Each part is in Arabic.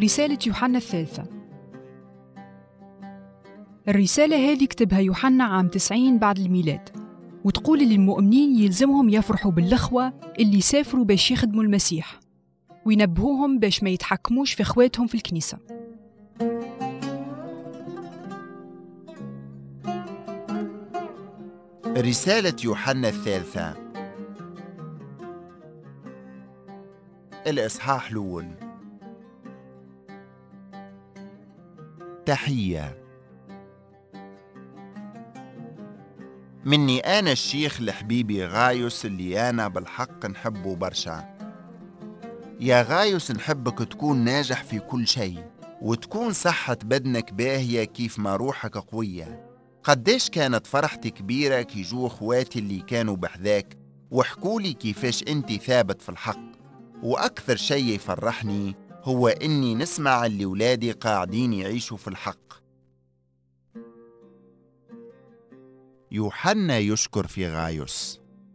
رسالة يوحنا الثالثة. الرسالة هذه كتبها يوحنا عام 90 بعد الميلاد، وتقول للمؤمنين يلزمهم يفرحوا بالأخوة اللي سافروا باش يخدموا المسيح، وينبهوهم باش ما يتحكموش في إخواتهم في الكنيسة. رسالة يوحنا الثالثة، الإصحاح الأول. تحية مني أنا الشيخ لحبيبي غايوس اللي أنا بالحق نحبه برشا. يا غايوس، نحبك تكون ناجح في كل شيء، وتكون صحة بدنك باهية كيف ما روحك قوية. قديش كانت فرحتي كبيرة كي جو اخواتي اللي كانوا بحذاك وحكولي كيفاش انتي ثابت في الحق. وأكثر شيء يفرحني هو إني نسمع اللي ولادي قاعدين يعيشوا في الحق. يوحنا يشكر في غايوس.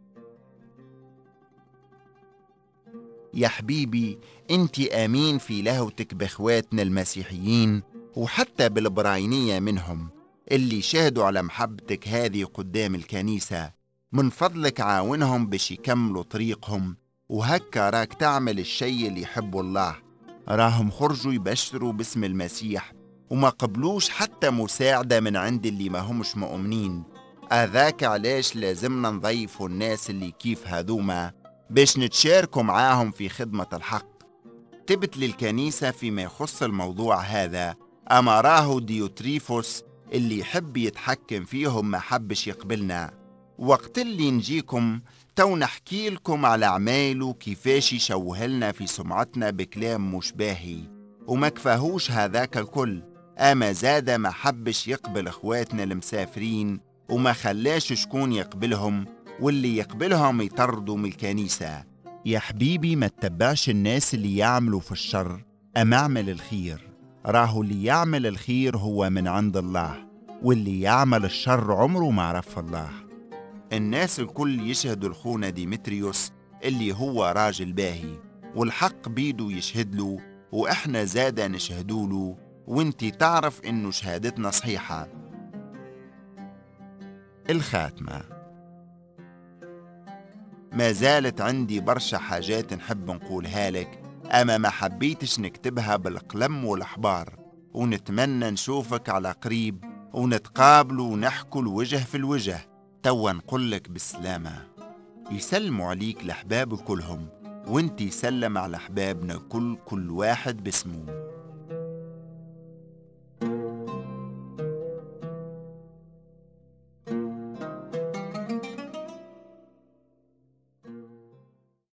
يا حبيبي، انتي آمين في لهوتك بإخواتنا المسيحيين وحتى بالبراينية منهم اللي شاهدوا على محبتك هذه قدام الكنيسة. من فضلك عاونهم باش يكملوا طريقهم، وهكا راك تعمل الشيء اللي يحبه الله. راهم خرجوا يبشروا باسم المسيح وما قبلوش حتى مساعدة من عند اللي ما همش مؤمنين. هذاك علاش لازمنا نضيفوا الناس اللي كيف هذوما باش نتشاركوا معاهم في خدمة الحق. تبت للكنيسة فيما يخص الموضوع هذا، أما راهو ديوتريفوس اللي يحب يتحكم فيهم ما حبش يقبلنا. وقت اللي نجيكم تو نحكي لكم على عمايله كيفاش يشوهلنا في سمعتنا بكلام مش باهي. وما كفاهوش هذاك الكل، أما زاد ما حبش يقبل إخواتنا المسافرين وما خلاش شكون يقبلهم، واللي يقبلهم يطردوا من الكنيسة. يا حبيبي، ما تتبعش الناس اللي يعملوا في الشر، أما اعمل الخير. راهو اللي يعمل الخير هو من عند الله، واللي يعمل الشر عمره ما عرف الله. الناس الكل يشهدوا لخونا ديمتريوس اللي هو راجل باهي، والحق بيدو يشهد له، وإحنا زادا نشهدوا له، وانتي تعرف إنه شهادتنا صحيحة. الخاتمة. ما زالت عندي برشا حاجات نحب نقولها لك، أما ما حبيتش نكتبها بالقلم والأحبار، ونتمنى نشوفك على قريب ونتقابلوا ونحكوا الوجه في الوجه. توا نقولك بالسلامة. يسلموا عليك الأحباب كلهم، وانتي سلم على أحبابنا كل واحد باسمه.